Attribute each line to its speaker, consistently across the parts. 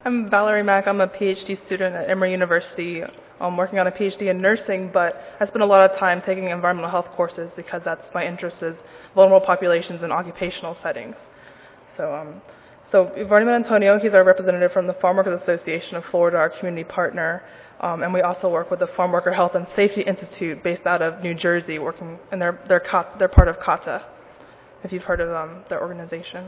Speaker 1: I'm Valerie Mack. I'm a PhD student at Emory University. I'm working on a PhD in nursing, but I spend a lot of time taking environmental health courses because that's my interest is vulnerable populations in occupational settings. So you've already met Antonio. He's our representative from the Farm Workers Association of Florida, our community partner. And we also work with the Farm Worker Health and Safety Institute based out of New Jersey, working, and they're part of CATA, if you've heard of their organization.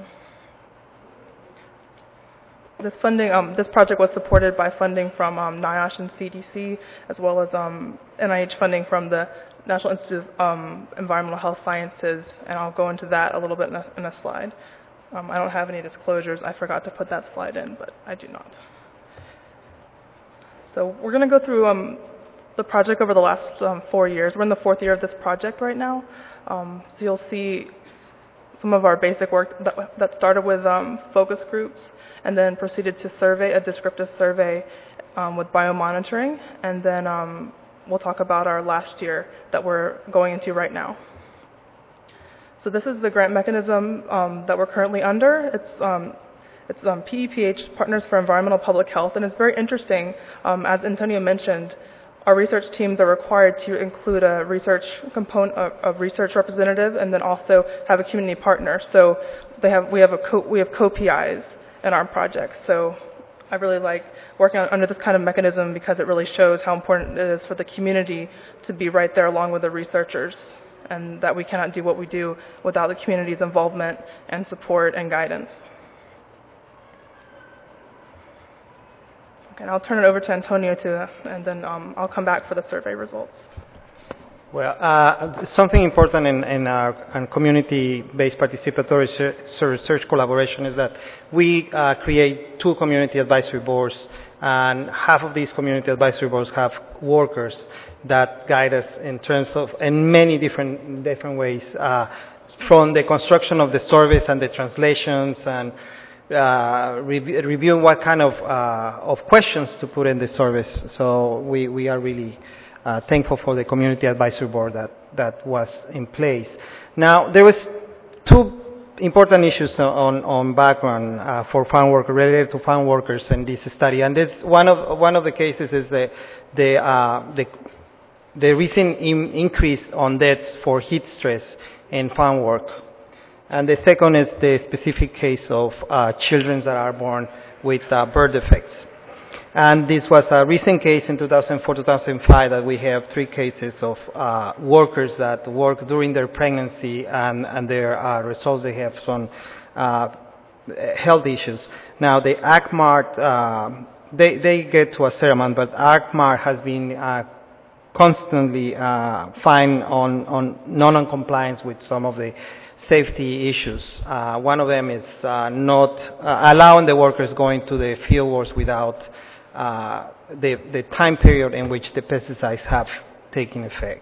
Speaker 1: This funding, this project was supported by funding from NIOSH and CDC, as well as NIH funding from the National Institute of Environmental Health Sciences, and I'll go into that a little bit in a slide. I don't have any disclosures. I forgot to put that slide in, but I do not. So we're going to go through the project over the last 4 years. We're in the 4th year of this project right now. So you'll see some of our basic work that started with focus groups and then proceeded to survey, a descriptive survey with biomonitoring. And then we'll talk about our last year that we're going into right now. So this is the grant mechanism that we're currently under. It's PEPH, Partners for Environmental Public Health, and it's very interesting. As Antonio mentioned, our research teams are required to include a research component, of research representative, and then also have a community partner. So we have co-PIs in our project. So I really like working under this kind of mechanism because it really shows how important it is for the community to be right there along with the researchers, and that we cannot do what we do without the community's involvement and support and guidance. Okay, and I'll turn it over to Antonio and then I'll come back for the survey results.
Speaker 2: Well, something important in our community-based participatory research collaboration is that we create 2 community advisory boards, and half of these community advisory boards have workers that guide us in many different ways, from the construction of the surveys and the translations, and review what kind of questions to put in the surveys. So we are really thankful for the community advisory board that was in place. Now, there was 2 important issues on background for farm workers, related to farm workers in this study, and this one of the cases is the recent increase on deaths for heat stress in farm work, and the second is the specific case of children that are born with birth defects. And this was a recent case in 2004-2005 that we have 3 cases of workers that work during their pregnancy, and their results, they have some health issues. Now, the ACMAR, they get to a settlement, but ACMAR has been constantly fined on non-compliance with some of the safety issues. One of them is not allowing the workers going to the field works without the time period in which the pesticides have taken effect.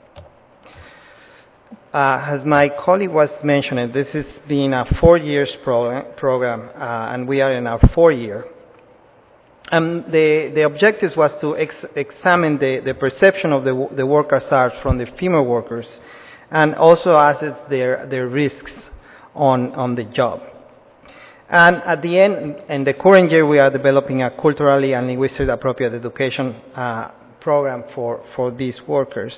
Speaker 2: As my colleague was mentioning, this has been a 4 years program, and we are in our 4th year. And the objective was to examine the perception of the work hazards from the female workers, and also assess their risks on the job. And at the end, in the current year, we are developing a culturally and linguistically appropriate education program for these workers.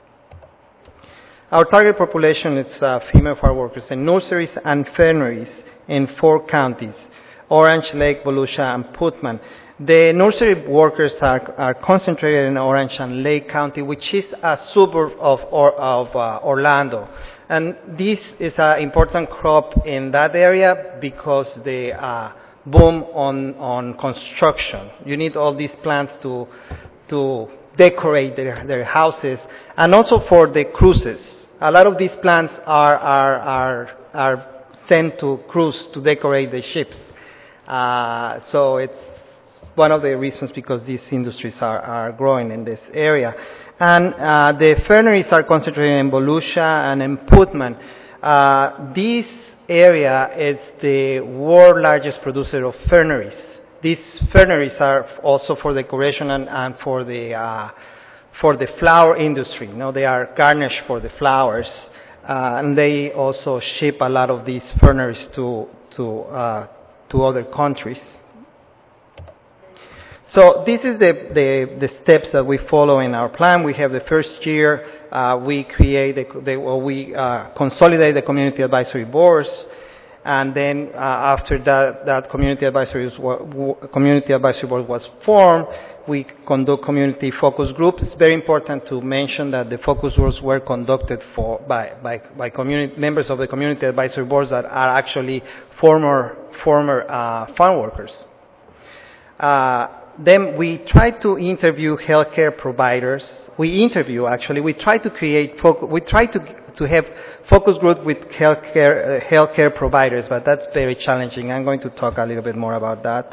Speaker 2: Our target population is female farm workers in nurseries and ferneries in 4 counties, Orange, Lake, Volusia, and Putman. The nursery workers are concentrated in Orange and Lake County, which is a suburb of Orlando. And this is an important crop in that area because they boom on construction. You need all these plants to decorate their houses, and also for the cruises. A lot of these plants are sent to cruise to decorate the ships. So it's one of the reasons because these industries are growing in this area. And the ferneries are concentrated in Volusia and in Putman. This area is the world largest producer of ferneries. These ferneries are also for decoration and for the flower industry. You know, they are garnished for the flowers, and they also ship a lot of these ferneries to other countries. So this is the steps that we follow in our plan. We have the first year, we create we consolidate the community advisory boards, and then after that community advisory board was formed, we conduct community focus groups. It's very important to mention that the focus groups were conducted by members of the community advisory boards that are actually former farm workers. Then we try to interview healthcare providers. We try to create, we try to have focus group with healthcare providers, but that's very challenging. I'm going to talk a little bit more about that.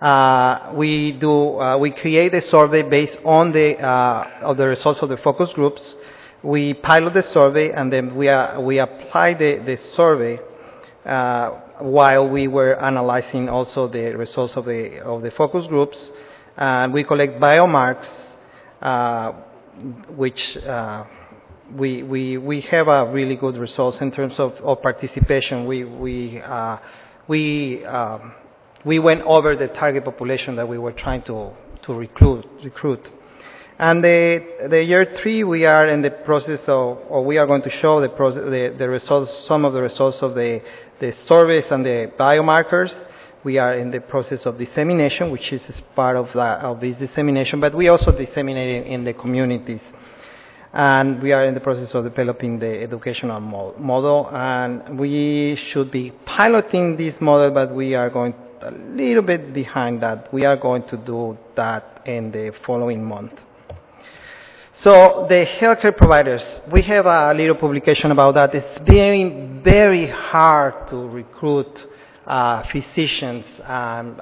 Speaker 2: We create a survey based on the results of the focus groups. We pilot the survey, and then we apply the survey while we were analyzing also the results of the focus groups. And we collect biomarks, which we have a really good results in terms of participation. We went over the target population that we were trying to recruit. And the year 3, we are in the process or we are going to show the results, some of the results of the surveys and the biomarkers. We are in the process of dissemination, which is part of this dissemination, but we also disseminate in the communities. And we are in the process of developing the educational model, and we should be piloting this model, but we are going a little bit behind that. We are going to do that in the following month. So the healthcare providers, we have a little publication about that. It's very, very hard to recruit physicians and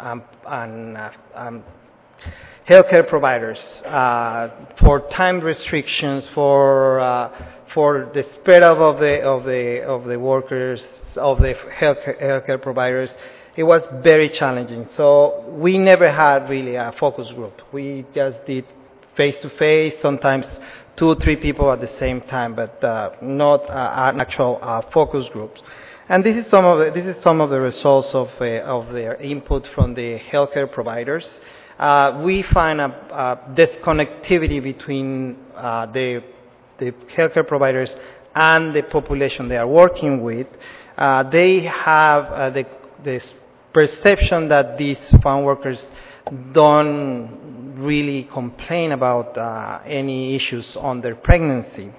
Speaker 2: healthcare providers for time restrictions, for the spread of the workers, of the healthcare providers. It was very challenging. So we never had really a focus group. We just did face-to-face, sometimes 2 or 3 people at the same time, but not an actual focus groups. And this is some of the results of their input from the healthcare providers. We find a disconnectivity between the healthcare providers and the population they are working with. They have this perception that these farm workers don't really complain about any issues on their pregnancy.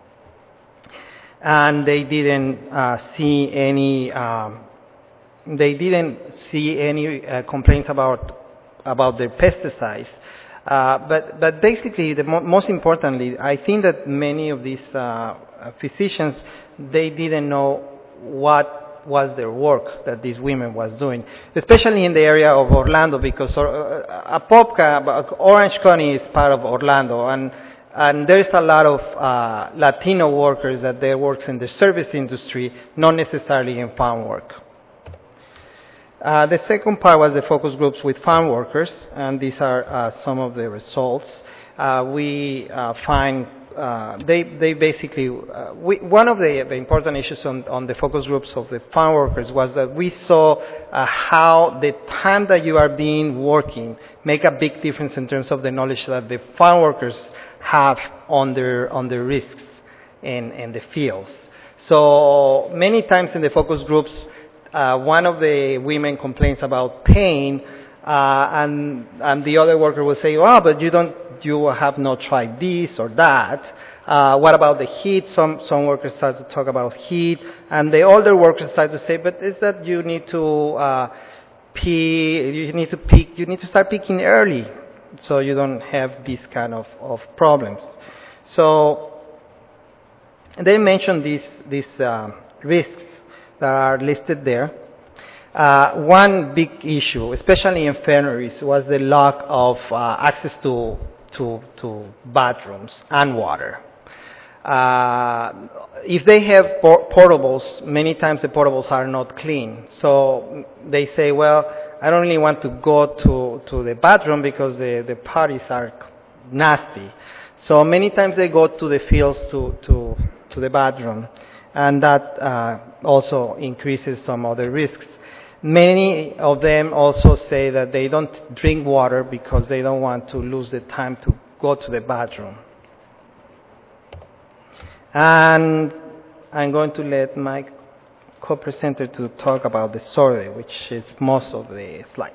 Speaker 2: And they didn't see any complaints about their pesticides. But basically, most importantly, I think that many of these physicians, they didn't know what was their work that these women was doing, especially in the area of Orlando, because Apopka, Orange County is part of Orlando, and there's a lot of Latino workers that they work in the service industry, not necessarily in farm work. The second part was the focus groups with farm workers, and these are some of the results. We find they basically, one of the important issues on the focus groups of the farm workers was that we saw how the time that you are being working make a big difference in terms of the knowledge that the farm workers have on their risks in the fields. So many times in the focus groups, one of the women complains about pain, and the other worker will say, "Oh, but you have not tried this or that. What about the heat?" Some workers start to talk about heat, and the older workers start to say, "But is that you need to pee? You need to start peeking early, so you don't have these kind of problems." So they mentioned these risks that are listed there. One big issue, especially in infirmaries, was the lack of access to bathrooms and water. If they have portables, many times the portables are not clean. So they say, "Well, I don't really want to go to the bathroom because the potties are nasty." So many times they go to the fields to the bathroom, and that also increases some other risks. Many of them also say that they don't drink water because they don't want to lose the time to go to the bathroom. And I'm going to let my co-presenter to talk about the survey, which is most of the slides.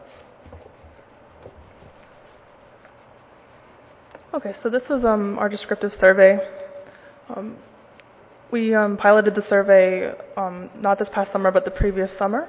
Speaker 1: Okay, so this is our descriptive survey. We piloted the survey not this past summer, but the previous summer.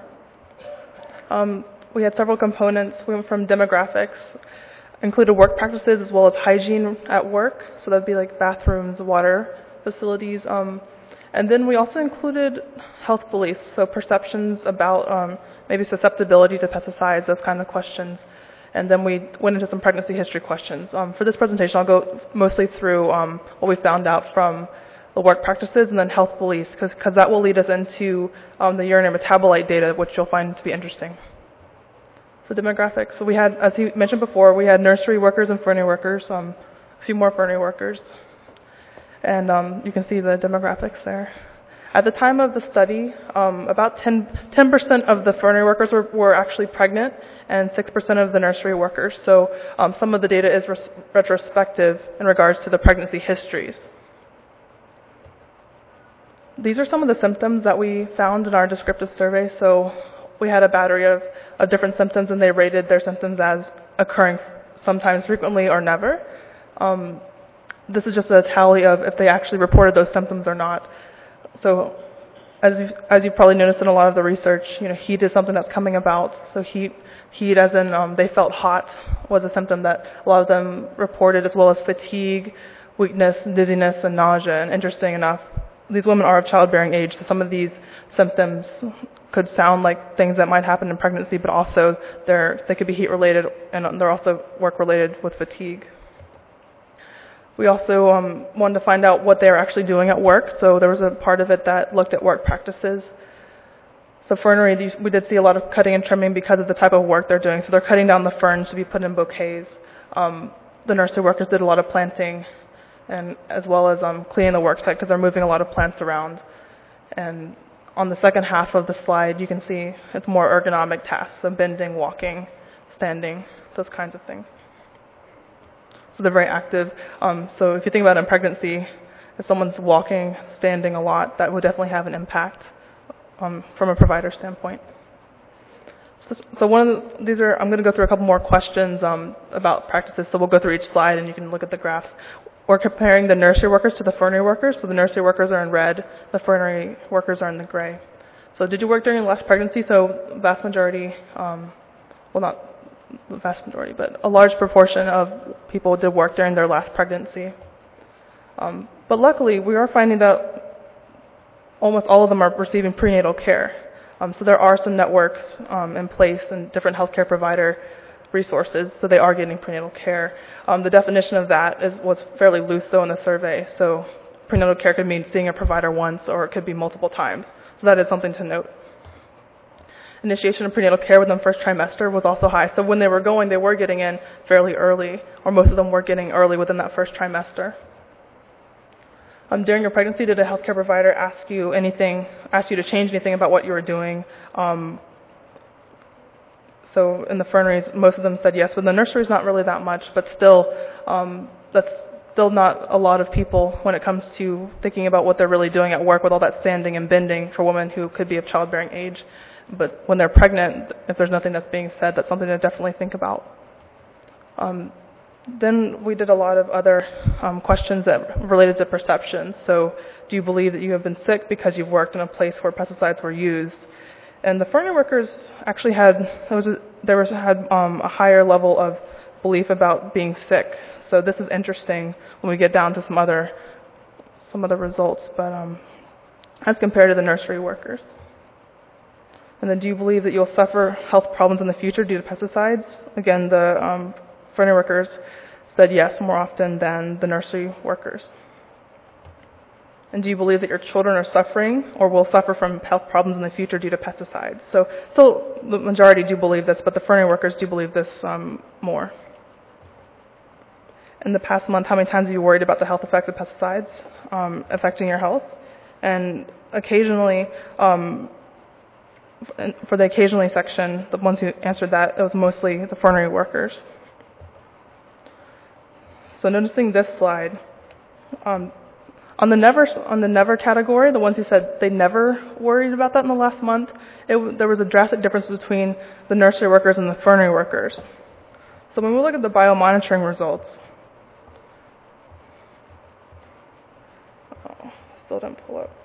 Speaker 1: We had several components. We went from demographics, included work practices as well as hygiene at work. So that'd be like bathrooms, water facilities. And then we also included health beliefs, so perceptions about maybe susceptibility to pesticides, those kind of questions. And then we went into some pregnancy history questions. For this presentation, I'll go mostly through what we found out from the work practices and then health beliefs, because that will lead us into the urinary metabolite data, which you'll find to be interesting. So demographics. So we had, as he mentioned before, we had nursery workers and fernery workers, a few more fernery workers. And you can see the demographics there. At the time of the study, about 10% of the fernery workers were actually pregnant and 6% of the nursery workers. So some of the data is retrospective in regards to the pregnancy histories. These are some of the symptoms that we found in our descriptive survey. So we had a battery of different symptoms, and they rated their symptoms as occurring sometimes, frequently, or never. This is just a tally of if they actually reported those symptoms or not. So as you've probably noticed in a lot of the research, heat is something that's coming about. So heat as in they felt hot was a symptom that a lot of them reported, as well as fatigue, weakness, dizziness, and nausea. And interesting enough, these women are of childbearing age, so some of these symptoms could sound like things that might happen in pregnancy, but also they could be heat-related, and they're also work-related with fatigue. We also wanted to find out what they were actually doing at work, so there was a part of it that looked at work practices. So fernery, we did see a lot of cutting and trimming because of the type of work they're doing. So they're cutting down the ferns to be put in bouquets. The nursery workers did a lot of planting, and as well as cleaning the work site because they're moving a lot of plants around. And on the second half of the slide, you can see it's more ergonomic tasks, so bending, walking, standing, those kinds of things. So they're very active. So if you think about it in pregnancy, if someone's walking, standing a lot, that would definitely have an impact from a provider standpoint. So I'm going to go through a couple more questions about practices. So we'll go through each slide, and you can look at the graphs. We're comparing the nursery workers to the fernery workers. So the nursery workers are in red, the fernery workers are in the gray. So did you work during your last pregnancy? So vast majority, well, not the vast majority, but a large proportion of people did work during their last pregnancy. But luckily, we are finding that almost all of them are receiving prenatal care. So there are some networks in place and different healthcare provider resources, so they are getting prenatal care. The definition of that was fairly loose, though, in the survey. So prenatal care could mean seeing a provider once, or it could be multiple times. So that is something to note. Initiation of prenatal care within the first trimester was also high. So when they were going, they were getting in fairly early, or most of them were getting early within that first trimester. During your pregnancy, did a healthcare provider ask you to change anything about what you were doing? So in the ferneries, most of them said yes. But in the nurseries, not really that much, but still, that's still not a lot of people when it comes to thinking about what they're really doing at work with all that standing and bending for women who could be of childbearing age. But when they're pregnant, if there's nothing that's being said, that's something to definitely think about. Then we did a lot of other questions that related to perception. So do you believe that you have been sick because you've worked in a place where pesticides were used? And the fernery workers actually had a higher level of belief about being sick. So this is interesting when we get down to some other results, but as compared to the nursery workers. And then do you believe that you'll suffer health problems in the future due to pesticides? Again, the fernery workers said yes more often than the nursery workers. And do you believe that your children are suffering or will suffer from health problems in the future due to pesticides? So the majority do believe this, but the fernery workers do believe this more. In the past month, how many times have you worried about the health effects of pesticides affecting your health? And occasionally, And for the occasionally section, the ones who answered that, it was mostly the fernery workers. So noticing this slide, on the never category, the ones who said they never worried about that in the last month, there was a drastic difference between the nursery workers and the fernery workers. So when we look at the biomonitoring results, still didn't pull up.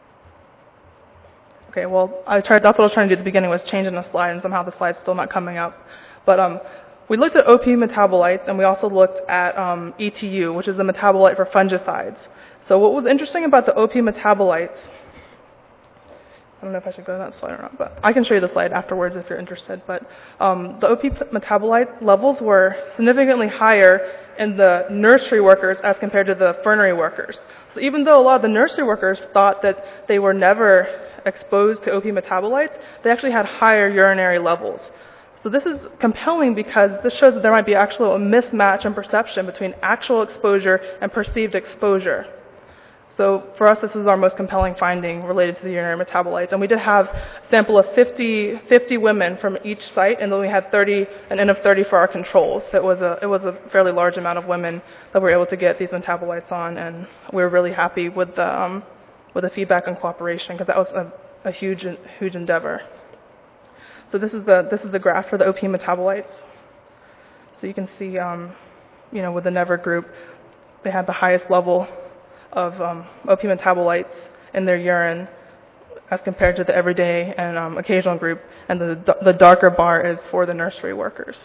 Speaker 1: Okay, well, that's what I was trying to do at the beginning, was changing the slide, and somehow the slide's still not coming up. But we looked at OP metabolites, and we also looked at ETU, which is the metabolite for fungicides. So what was interesting about the OP metabolites, I don't know if I should go to that slide or not, but I can show you the slide afterwards if you're interested. But the OP metabolite levels were significantly higher in the nursery workers as compared to the fernery workers. So even though a lot of the nursery workers thought that they were never exposed to OP metabolites, they actually had higher urinary levels. So this is compelling because this shows that there might be actually a mismatch in perception between actual exposure and perceived exposure. So for us, this is our most compelling finding related to the urinary metabolites. And we did have a sample of 50 women from each site, and then we had an N of 30 for our controls. So it was a fairly large amount of women that were able to get these metabolites on, and we were really happy with the feedback and cooperation, because that was a huge endeavor. So this is the graph for the OP metabolites. So you can see, with the Never group, they had the highest level of OP metabolites in their urine as compared to the everyday and occasional group, and the darker bar is for the nursery workers.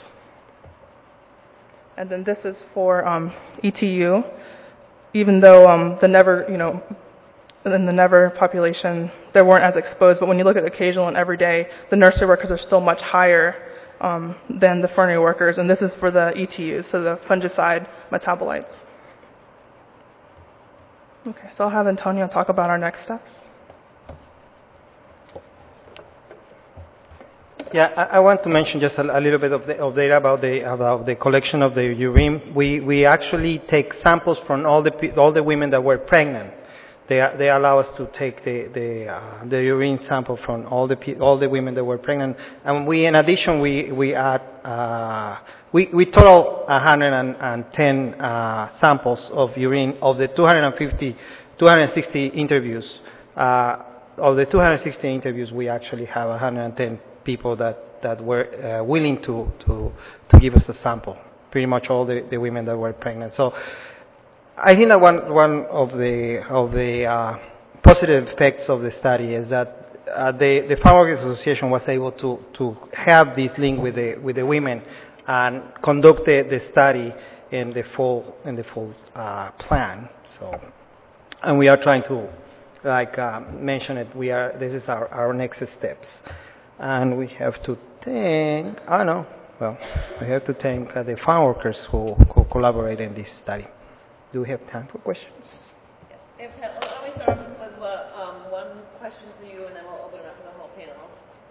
Speaker 1: And then this is for ETU. Even though the Never, in the Never population, they weren't as exposed, but when you look at occasional and everyday, the nursery workers are still much higher than the fernery workers, and this is for the ETUs, so the fungicide metabolites. Okay, so I'll have Antonio talk about our next steps.
Speaker 2: Yeah, I want to mention just a little bit of data about the collection of the urine. We actually take samples from all the women that were pregnant. They allow us to take the urine sample from all the women that were pregnant, and in addition we add we total 110 samples of urine of the 260 interviews. Of the 260 interviews, we actually have 110 people that were willing to give us a sample. Pretty much all the women that were pregnant. So I think that one of the positive effects of the study is that the Farm Workers Association was able to have this link with the women and conduct the study in the full plan. So, and we are trying to, mention it. This is our next steps, and we have to thank. We have to thank the farm workers who collaborate in this study. Do we have time for questions?
Speaker 3: Yes. Let me start with one question for you, and then we'll open it up to the whole panel.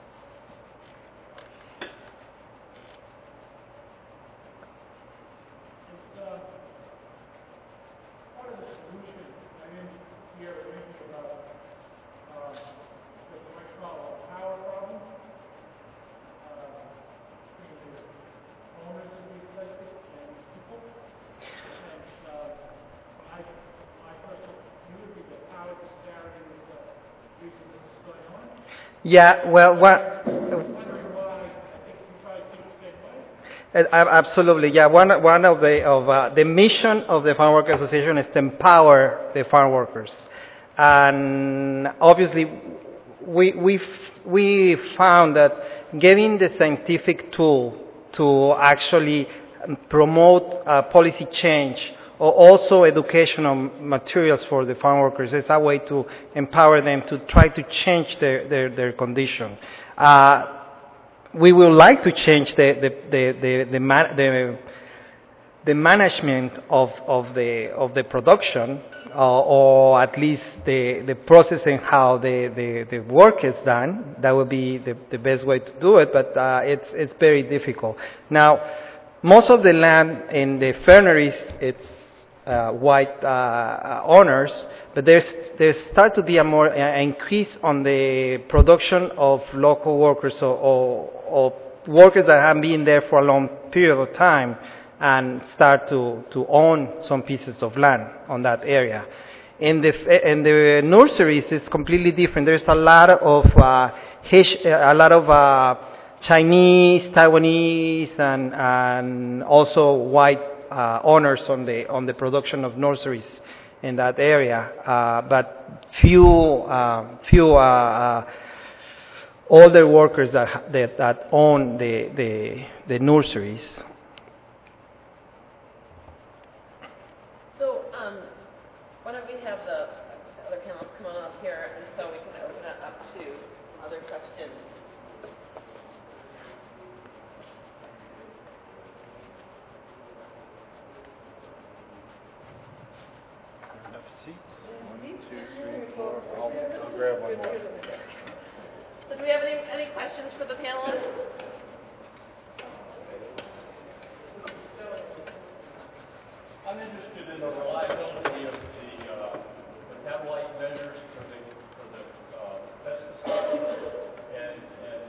Speaker 4: Part of the solution, I didn't hear anything about what you might call a power problem between the owners of these places and people. My personal view would be that power disparity is the reason this is going on.
Speaker 2: Yeah, well,
Speaker 4: Wondering why. I think we try to keep the same way.
Speaker 2: absolutely. Yeah, one of the mission of the Farm Workers Association is to empower the farm workers, and obviously we found that getting the scientific tool to actually promote policy change, or also educational materials for the farm workers, is a way to empower them to try to change their condition. We would like to change the management of the production, or at least the process and how the work is done. That would be the best way to do it, but it's very difficult. Now, most of the land in the ferneries, it's white owners, but there start to be a more increase on the production of local workers or workers that have been there for a long period of time and start to own some pieces of land on that area. In the nurseries, it's completely different. There's a lot of Chinese, Taiwanese, and also white owners on the production of nurseries in that area, but few older workers that own the nurseries.
Speaker 3: So, why don't we have the other panelists come on up here, and so we can open it up to other questions.
Speaker 5: Enough seats? 1, 2, 3, 4. I'll grab one more.
Speaker 3: So do we have any questions for the panelists?
Speaker 6: I'm interested in the reliability of the metabolite measures for the pesticides, and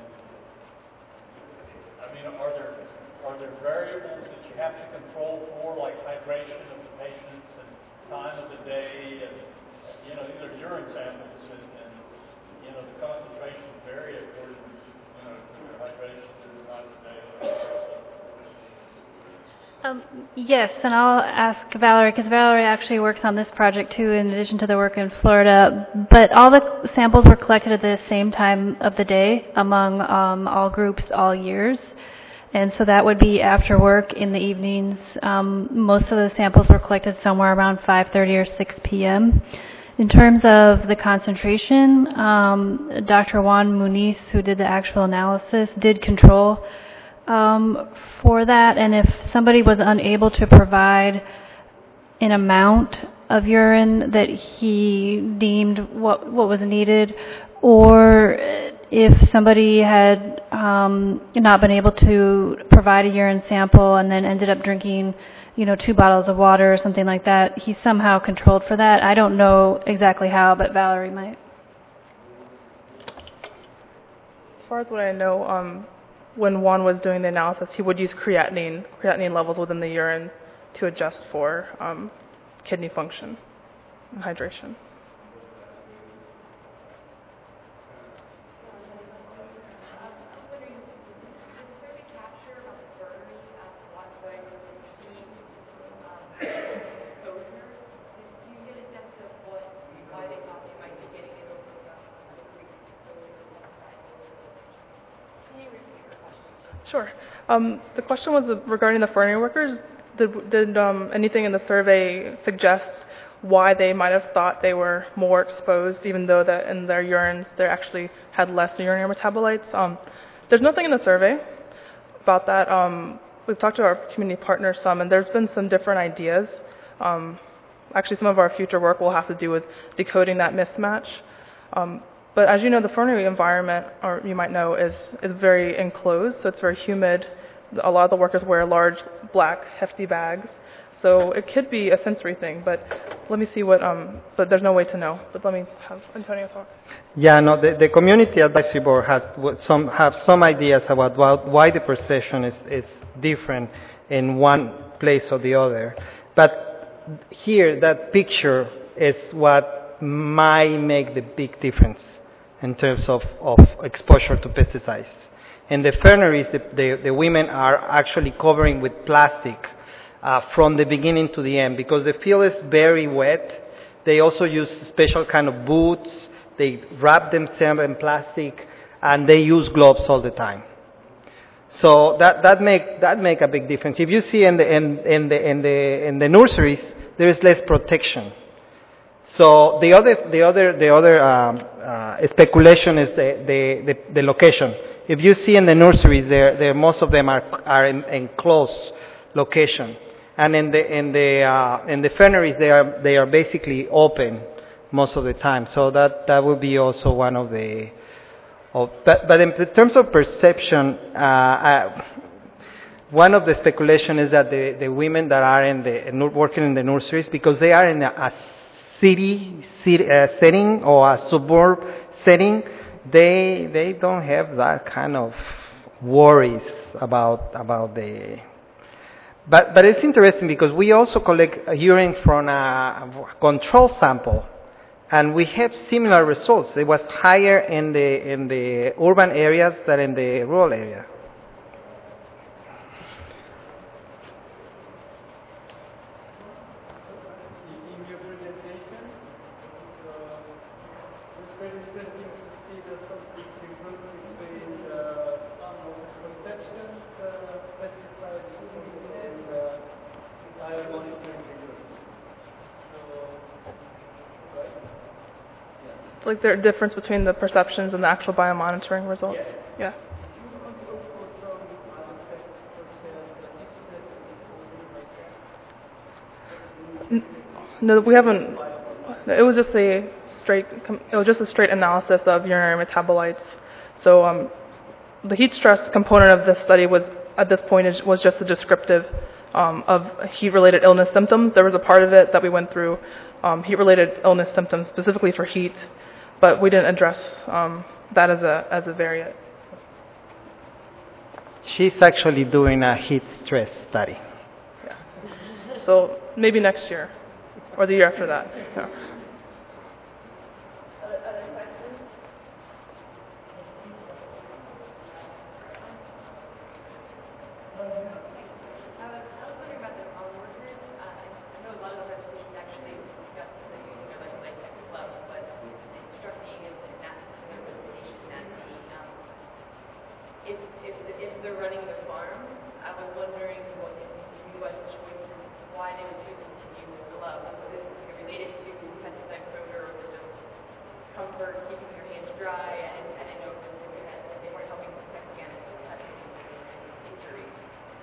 Speaker 6: I mean, are there variables that you have to control for, like hydration of the patients and time of the day, and these are urine samples, and the concentrations vary according to their hydration and the time of the day.
Speaker 7: Yes, and I'll ask Valerie, because Valerie actually works on this project too, in addition to the work in Florida. But all the samples were collected at the same time of the day among all groups, all years. And so that would be after work in the evenings. Most of the samples were collected somewhere around 5:30 or 6 p.m. In terms of the concentration, Dr. Juan Muniz, who did the actual analysis, did control for that, and if somebody was unable to provide an amount of urine that he deemed what was needed, or if somebody had not been able to provide a urine sample and then ended up drinking 2 bottles of water or something like that, he somehow controlled for that. I don't know exactly how, but Valerie might.
Speaker 1: As far as what I know, when Juan was doing the analysis, he would use creatinine levels within the urine to adjust for kidney function and hydration. Sure. The question was regarding the fernery workers. Did anything in the survey suggest why they might have thought they were more exposed, even though that in their urines they actually had less urinary metabolites? There's nothing in the survey about that. We've talked to our community partners some, and there's been some different ideas. Actually, some of our future work will have to do with decoding that mismatch. But as you know, the fernery environment, or you might know, is very enclosed, so it's very humid. A lot of the workers wear large, black, hefty bags. So it could be a sensory thing, but let me see what, but there's no way to know. But let me have Antonio talk.
Speaker 2: Yeah, no, the Community Advisory Board have some ideas about why the perception is different in one place or the other. But here, that picture is what might make the big difference in terms of exposure to pesticides. In the ferneries, the women are actually covering with plastic from the beginning to the end, because the field is very wet. They also use special kind of boots. They wrap themselves in plastic, and they use gloves all the time. So that make a big difference. If you see in the nurseries, there is less protection. So the other speculation is the location. If you see in the nurseries, most of them are in close location, and in the ferneries they are basically open most of the time. So that would be also one of the. But in terms of perception, one of the speculation is that the women that are working in the nurseries, because they are in a city setting or a suburb setting, they don't have that kind of worries about the. But it's interesting because we also collect urine from a control sample, and we have similar results. It was higher in the urban areas than in the rural area.
Speaker 8: In your presentation, it's very interesting to see that some big difference between conception, pesticides, and bio monitoring results. So, right?
Speaker 1: It's like there's a difference between the perceptions and the actual biomonitoring results. Yeah. No, we haven't. It was just a straight analysis of urinary metabolites. So the heat stress component of this study was at this point was just a descriptive of heat-related illness symptoms. There was a part of it that we went through heat-related illness symptoms specifically for heat, but we didn't address that as a variant.
Speaker 2: She's actually doing a heat stress study.
Speaker 1: Yeah. So maybe next year. Or the year after that. Yeah.
Speaker 3: Other questions? I was wondering about the farm workers. I know a lot of the presentations actually discussed the using of like gloves, but it struck me in that presentation that if they're running the farm, I was wondering what if you had choices, why they would choose to use gloves. Is it related to pesticide exposure, or just comfort, keeping your hands dry? And I didn't know if they weren't helping protect against injuries.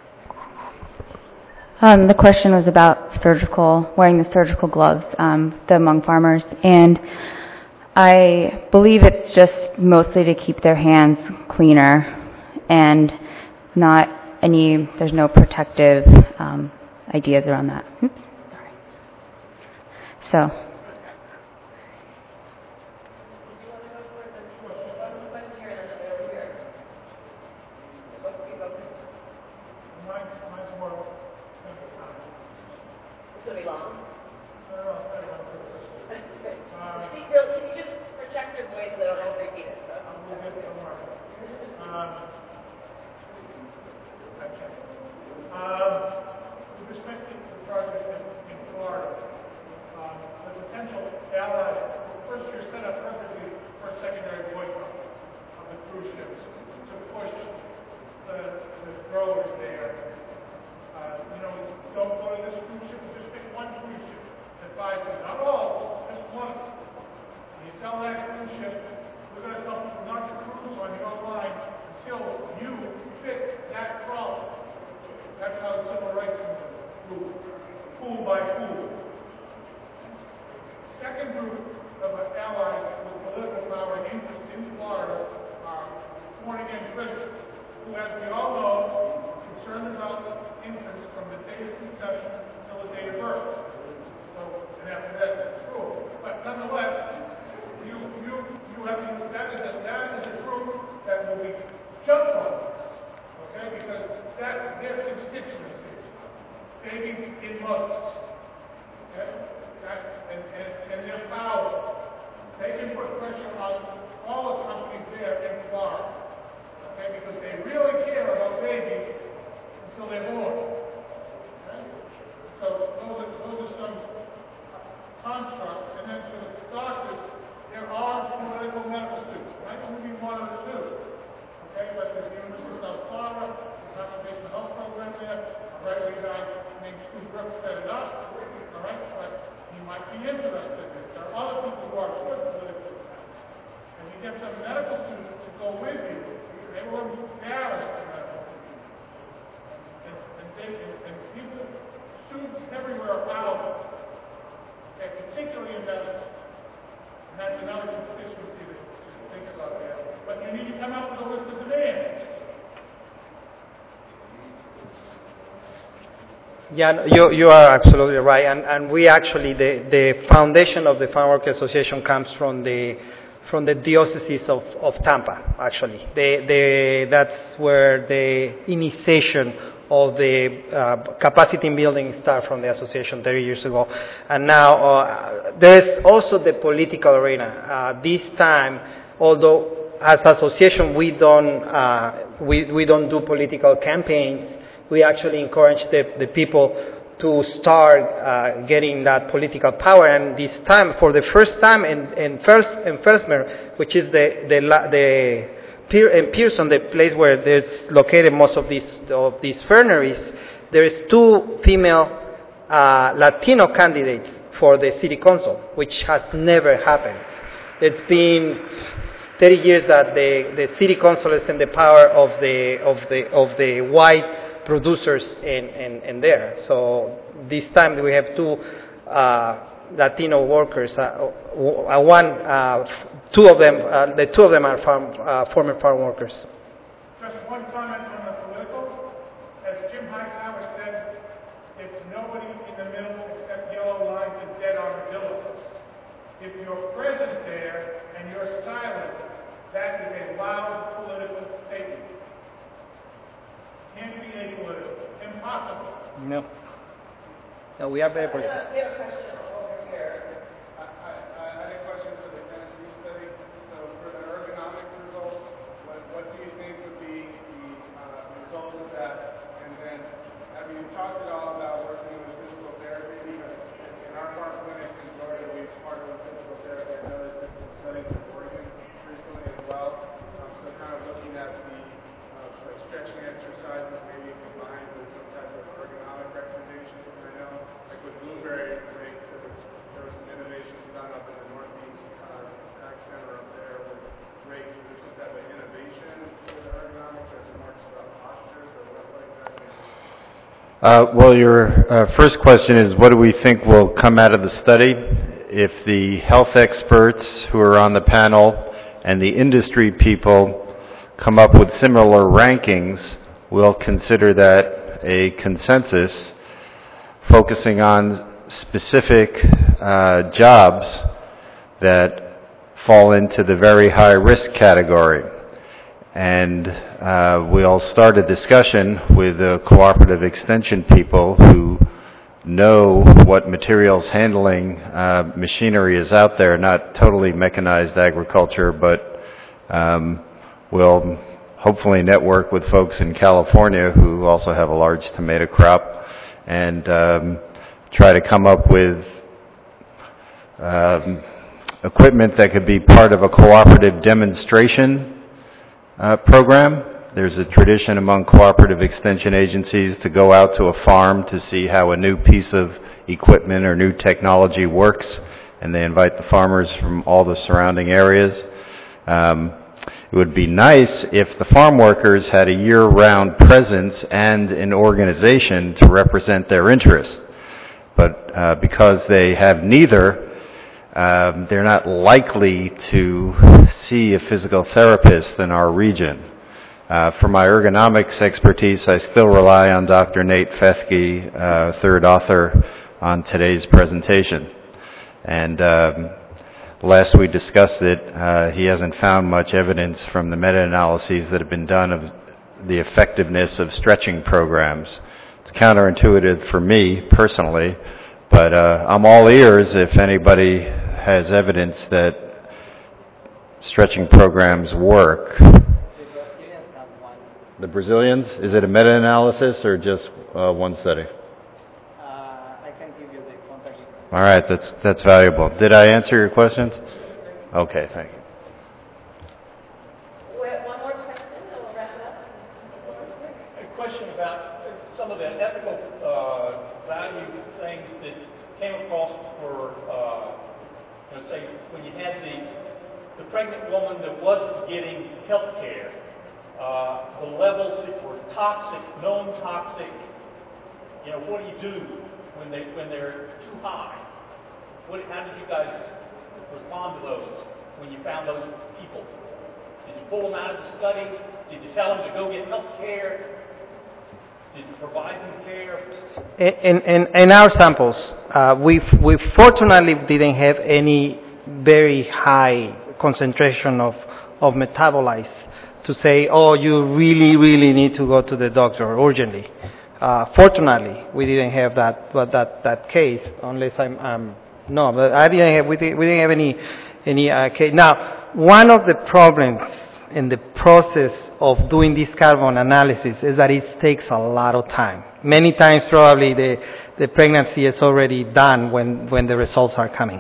Speaker 9: The question was about wearing the surgical gloves among farmers, and I believe it's just mostly to keep their hands cleaner, and there's no protective ideas around that. Oops, sorry. So.
Speaker 3: This will be long. Can you just project your voice so that I don't repeat it?
Speaker 4: With respect to the project in Florida, the potential allies, first you're set up perfectly for a secondary boycott of the cruise ships to push the growers there. Don't go to this cruise ship, just pick one cruise ship that buys them. Not all, just one. And you tell that cruise ship, we're going to tell people not to cruise on your line until you fix that problem. That's how the civil rights movement moved, pool by pool. Second group of allies with political power and interest in Florida are sworn against Christians, who, as we all know, are concerned about infants from the day of conception till the day of birth. So, and after that, it's true. But nonetheless, that is a group that will be jumped on. Okay, because that's their constituency. Babies in mothers. Okay? And their power. They can put pressure on all the companies there in Florida. Okay, because they really care about babies until they're born. Okay? So those are some constructs. And then for the doctors, there are political medical students. Right? Only one of the two. Okay, but there's the University of South Florida, the occupational health program there. A right-wing guy named Stu Brooks set it up. All right, but he might be interested in this. There are other people who are good politically. And you get some medical students to go with you. They will embarrass the medical students. And people, students everywhere are powerful. They're particularly in medicine. And that's another constituency that you should think about there. But you need to come up with a list of demands.
Speaker 2: Yeah, no, you are absolutely right. And we actually, the foundation of the Farm Worker Association comes from the Diocese of Tampa, actually. That's where the initiation of the capacity building started from the association 30 years ago. And now there is also the political arena. This time, although as association we don't do political campaigns, we actually encourage the people to start getting that political power. And this time, for the first time in Felsmer, which is in Pearson, the place where there's located most of these ferneries, there is 2 female Latino candidates for the city council, which has never happened. It's been 30 years that the city council is in the power of the white producers in there. So this time we have 2 Latino workers. Two of them are former farm workers.
Speaker 4: Just one comment on the political. As Jim Hightower said, it's nobody in the middle except yellow lines and dead armadillos. If you're present there and you're silent, that is a loud political statement. Can't be apolitical. Impossible.
Speaker 2: No. No, we have the
Speaker 3: We have a question over here.
Speaker 10: I had a question for the Tennessee study. So for the ergonomic results, what do you think would be the results of that? And then have you talked at all about working with physical therapy? Because in our farm clinics in Florida, we've partnered with physical therapy. I know there's physical studies in Oregon recently as well. So kind of looking at the like stretching exercises, maybe combined with some type of ergonomic recommendations. And I know, like with blueberry rakes, there was some innovations done up in the Northeast Ag Center up there with rakes. Is there some type of innovation with the ergonomics, or is it more just about postures, or what exactly?
Speaker 5: Well, your first question is, what do we think will come out of the study? If the health experts who are on the panel and the industry people come up with similar rankings, we'll consider that a consensus, focusing on specific jobs that fall into the very high risk category. And we'll start a discussion with the cooperative extension people who know what materials handling machinery is out there, not totally mechanized agriculture, but we'll hopefully network with folks in California who also have a large tomato crop, and try to come up with equipment that could be part of a cooperative demonstration program. There's a tradition among cooperative extension agencies to go out to a farm to see how a new piece of equipment or new technology works, and they invite the farmers from all the surrounding areas. It would be nice if the farm workers had a year-round presence and an organization to represent their interests. But because they have neither, they're not likely to see a physical therapist in our region. For my ergonomics expertise, I still rely on Dr. Nate Fethke, third author on today's presentation. And last we discussed it, he hasn't found much evidence from the meta-analyses that have been done of the effectiveness of stretching programs. It's counterintuitive for me personally, but I'm all ears if anybody has evidence that stretching programs work. The Brazilians, is it a meta-analysis or just one study?
Speaker 2: I can give you the contact.
Speaker 5: All right, that's valuable. Did I answer your questions? Okay, thank you.
Speaker 3: We have one more question, and we'll wrap it up.
Speaker 6: A question about some of the ethical value things that came across for, say, when you had the pregnant woman that wasn't getting health care, the levels that were toxic, known toxic, what do you do when they're too high? How did you guys respond to those when you found those people? Did you pull them out of the study? Did you tell them to go get health care? Did you provide them care?
Speaker 2: In our samples, we fortunately didn't have any very high concentration of metabolites to say, oh, you really need to go to the doctor urgently. Fortunately, we didn't have that case, unless no, but we didn't have any case. Now, one of the problems in the process of doing this carbon analysis is that it takes a lot of time. Many times, probably the pregnancy is already done when the results are coming.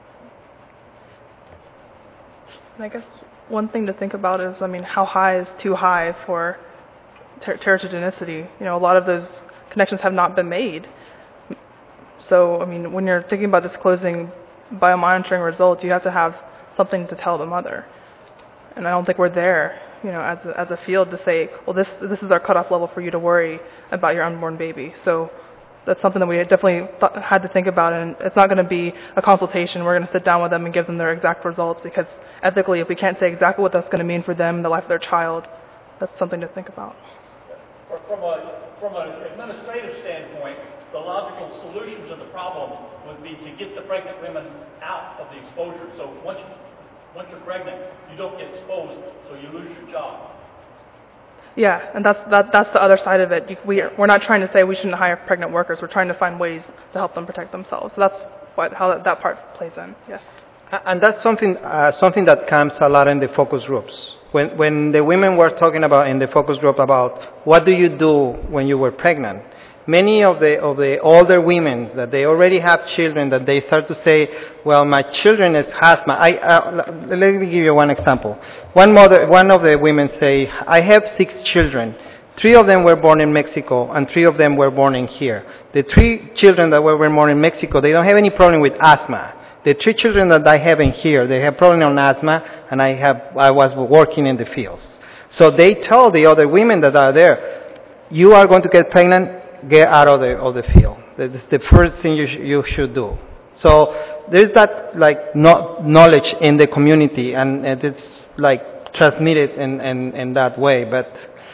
Speaker 1: And I guess one thing to think about is, how high is too high for teratogenicity? A lot of those connections have not been made. So, when you're thinking about disclosing biomonitoring results, you have to have something to tell the mother. And I don't think we're there, as a field to say, well, this is our cutoff level for you to worry about your unborn baby. So that's something that we definitely had to think about, and it's not going to be a consultation. We're going to sit down with them and give them their exact results, because ethically, if we can't say exactly what that's going to mean for them, the life of their child, that's something to think about.
Speaker 6: From an administrative standpoint, the logical solution to the problem would be to get the pregnant women out of the exposure. So once you're pregnant, you don't get exposed, so you lose your job.
Speaker 1: Yeah, and that's the other side of it. We're not trying to say we shouldn't hire pregnant workers. We're trying to find ways to help them protect themselves. So that's how that part plays in. Yes.
Speaker 2: And that's something that comes a lot in the focus groups. When the women were talking about in the focus group about what do you do when you were pregnant, many of the older women that they already have children, that they start to say, well, my children is asthma. Let me give you one example. One of the women say, I have 6 children. 3 of them were born in Mexico, and 3 of them were born in here. The 3 children that were born in Mexico, they don't have any problem with asthma. The 3 children that I have in here, they have problem on asthma, and I was working in the fields. So they tell the other women that are there, you are going to get pregnant, get out of the field. That's the first thing you should do. So there's that knowledge in the community, and it's transmitted in that way, but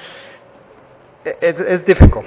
Speaker 2: it's difficult.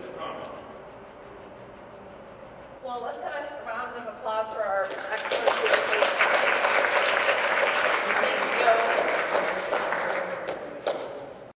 Speaker 3: Well, let's have a round of applause for our experts.